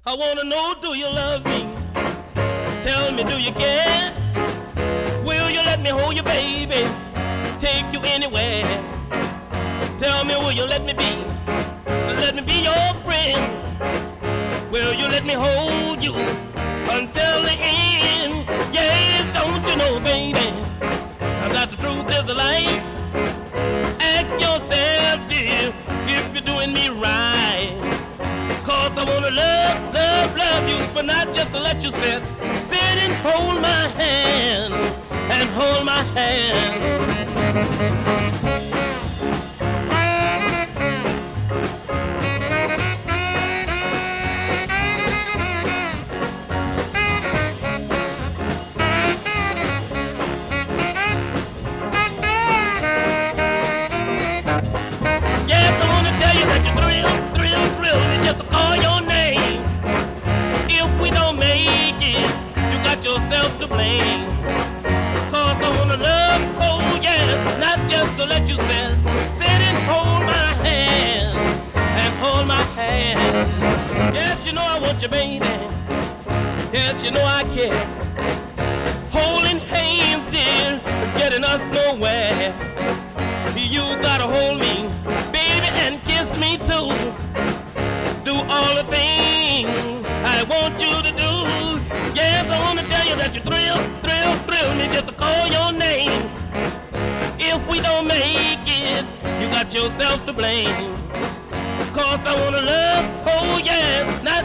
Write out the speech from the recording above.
I wanna know, do you love me? Tell me, do you care? Will you let me hold you, baby? Take you anywhere. Tell me, will you let me be? Let me be your friend. Will you let me hold you until the end? Yes, don't you know, baby, that the truth is the light. Ask yourself, dear, if you're doing me right. Cause I wanna love, love, love you, but not just to let you sit and hold my hand, and hold my hand. Yourself to blame. Cause I wanna love, oh yeah, not just to let you sit and hold my hand, and hold my hand. Yes, you know I want you, baby. Yes, you know I care. Holding hands, dear, is getting us nowhere. You gotta hold me, baby, and kiss me too. Do all the things I want you to do. Yes, I wanna tell you that you thrill me just to call your name. If we don't make it, you got yourself to blame. Cause I wanna love, oh yes, not